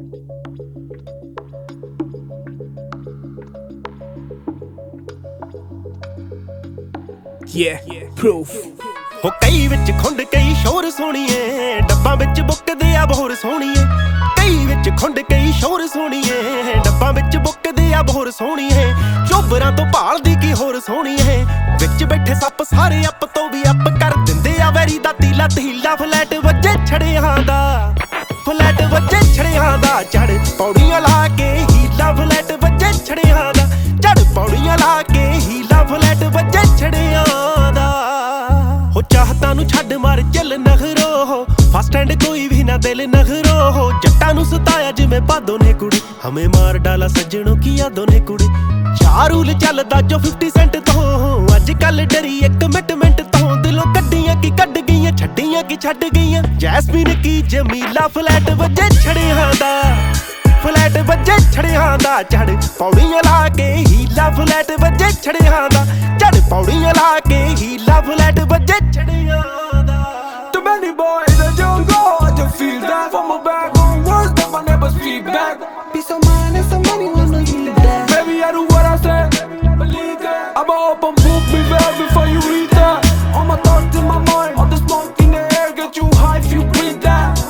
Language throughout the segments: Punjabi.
proof ਹੋ ਕਈ ਵਿੱਚ ਖੁੰਡ ਕਈ ਸ਼ੋਰ ਸੋਣੀਏ, ਡੱਬਾਂ ਵਿੱਚ ਬੁੱਕਦੇ ਆ ਬੋਰ ਸੋਣੀਏ। ਕਈ ਵਿੱਚ ਖੁੰਡ ਕਈ ਸ਼ੋਰ ਸੋਣੀਏ, ਡੱਬਾਂ ਵਿੱਚ ਬੁੱਕਦੇ ਆ ਬੋਰ ਸੋਣੀਏ। ਚੋਬਰਾਂ ਤੋਂ ਭਾਲਦੀ ਕੀ ਹੋਰ ਸੋਣੀਏ, ਵਿੱਚ ਬੈਠੇ ਸੱਪ ਸਾਰੇ ਅੱਪ ਤੋਂ ਵੀ ਅੱਪ ਕਰ ਦਿੰਦੇ ਆ ਵੈਰੀ ਦਾ ਤੀਲਾ ਤੀਲਾ। ਫਲੈਟ ਵੱਜੇ ਛੜਿਆਂ ਦਾ, ਫਲੈਟ ਵੱਜੇ ਛੜਿਆਂ ਦਾ, ਚੜ ਪੌੜੀਆਂ ਲਾ ਕੇ ਹੀਲਾ। ਫਲੈਟ ਵੱਜੇ ਛੜਿਆਂ ਦਾ, ਚੜ ਪੌੜੀਆਂ ਲਾ ਕੇ ਹੀਲਾ। ਫਲੈਟ ਵੱਜੇ ਛੜਿਆਂ ਦਾ, ਹੋ ਚਾਹਤਾਂ ਨੂੰ ਛੱਡ ਮਾਰ ਚੱਲ ਨਖਰੋ। ਫਸਟ ਹੈਂਡ ਕੋਈ ਵੀ ਨਾ ਦਿਲ ਨਖਰੋ। ਜੱਟਾਂ ਨੂੰ ਸਤਾਇਆ ਜਿਵੇਂ ਬਾਦੋਂ ਨੇ ਕੁੜੀ, ਹਮੇ ਮਾਰ ਡਾਲਾ ਸੱਜਣੋਂ ਕੀ ਯਾਦੋਂ ਨੇ ਕੁੜੀ। ਚਾਰ ਰੂਲ ਚੱਲਦਾ ਜੋ 50 ਸੈਂਟ ਤੋਂ, ਅੱਜ ਕੱਲ ਡਰੀ ਇੱਕ ਕਮਿਟਮੈਂਟ ਤੋਂ। ਦਿਲੋਂ ਕੱਢੀਆਂ ਕੀ ਕੱਢ ਗਈਆਂ, ਛੱਡੀਆਂ ਕੀ ਛੱਡ ਗਈਆਂ। ਜੈਸਮੀਨ ਕੀ ਜਮੀਲਾ, ਫਲੈਟ ਵੱਜੇ ਛੜਿਆਂ ਦਾ, ਫਲੈਟ ਵੱਜੇ ਛੜਿਆਂ ਦਾ, ਚੜ ਪੌੜੀਆਂ ਲਾ ਕੇ ਹੀਲਾ। ਫਲੈਟ ਵੱਜੇ ਛੜਿਆਂ ਦਾ, ਚੜ ਪੌੜੀਆਂ ਲਾ ਕੇ ਹੀਲਾ। ਫਲੈਟ ਵੱਜੇ ਛੜਿਆਂ ਦਾ। Too many boys that don't go, I just feel that. From my back on words that my neighbors feedback. Peace of mind and some money when I need that. Baby, I do what I say, believe that. I'ma open book me well before you read that. All my thoughts in my mind, all the smoke in the air, get you high if you breathe that.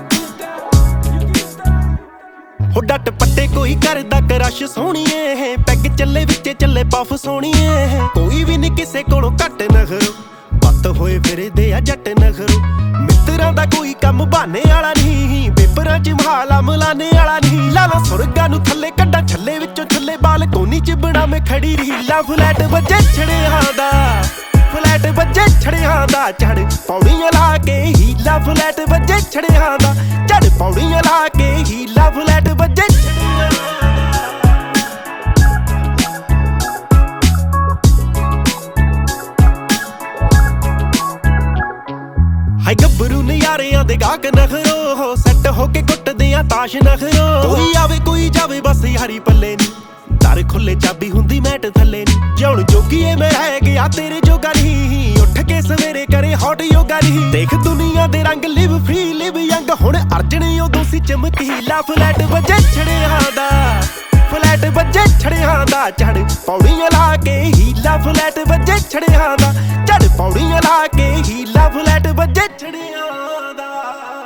ਹੋ ਡੱਟ ਪੱਟੇ ਕੋਈ ਕਰਦਾ ਕਰਸ਼ ਸੋਣੀਏ, ਪੈਗ ਚੱਲੇ ਵਿੱਚ ਚੱਲੇ ਪਫ ਸੋਣੀਏ। ਕੋਈ ਵੀ ਨੀ ਕਿਸੇ ਕੋਲੋਂ ਘੱਟ ਨਖਰੋ, ਬੱਤ ਹੋਏ ਫਿਰਦੇ ਆ ਜੱਟ ਨਖਰੋ। ਮਿੱਤਰਾਂ ਦਾ ਕੋਈ ਕੰਮ ਬਹਾਨੇ ਵਾਲਾ ਨਹੀਂ, ਪੇਪਰਾਂ 'ਚ ਮਹਾਲਾ ਮਲਾਨੇ ਵਾਲਾ ਨਹੀਂ। ਲਾਲਾ ਸੁਰਗਾਂ ਨੂੰ ਥੱਲੇ ਕੱਢਾਂ ਛੱਲੇ ਵਿੱਚੋਂ ਛੱਲੇ, ਬਾਲ ਕੋਨੀ 'ਚ ਬਣਾਵੇਂ ਖੜੀ ਰੀਲਾ। ਫਲੈਟ ਵੱਜੇ ਛੜਿਆਂ ਦਾ, ਫਲੈਟ ਵੱਜੇ ਛੜਿਆਂ ਦਾ, ਚੜ ਪੌੜੀਆਂ ਲਾ ਕੇ ਹੀਲਾ। ਫਲੈਟ ਵੱਜੇ ਛੜਿਆਂ ਦਾ, ਚੜ ਪੌੜੀਆਂ ਲਾ ਕੇ ਹੀਲਾ। ਫਲੈਟ ਵੱਜੇ ਛੜਿਆਂ ਦਾ। ਹਾਈ ਗੱਭਰੂ ਨਜ਼ਾਰਿਆਂ ਦੇ ਗਾਹਕ ਨਖਰੋ, ਸੈੱਟ ਹੋ ਕੇ ਕੁੱਟਦੇ ਆ ਤਾਸ਼ ਨਖਰੋ। ਕੋਈ ਆਵੇ ਕੋਈ ਜਾਵੇ ਬਸ ਯਾਰੀ ਪੱਲੇ ਨੀ, ਦਰ ਖੁੱਲੇ ਚਾਬੀ ਹੁੰਦੀ ਮੈਟ ਥੱਲੇ ਨੀ। ਜਿਉਣ ਜੋਗੀਏ ਮੈਂ ਰਹਿ ਗਿਆ ਤੇਰੇ ਜੋਗਾ ਨਹੀਂ, ਉੱਠ ਕੇ ਸਵੇਰੇ ਕਰੇ ਹੌਟ ਯੋਗਾ ਨਹੀਂ। ਦੇਖ ਦੁਨੀਆ ਦੇ ਰੰਗ ਲਿਵ ਫ੍ਰੀ ਲਿਵ ਯੰਗ, ਹੁਣ ਅਰਜਣੇ ਉਦੋਂ ਸੀ ਚਮਕੀਲਾ। ਫਲੈਟ ਵੱਜੇ ਛੜਿਆਂ ਦਾ, ਫਲੈਟ ਵੱਜੇ ਛੜਿਆਂ ਦਾ, ਚੜ ਪੌੜੀਆਂ ਲਾ ਕੇ ਹੀਲਾ। ਫਲੈਟ ਵੱਜੇ ਛੜਿਆਂ ਦਾ, ਚੜ ਪੌੜੀਆਂ ਲਾ ਕੇ ਹੀਲਾ। ਫਲੈਟ ਵੱਜੇ ਛੜਿਆਂ ਦਾ।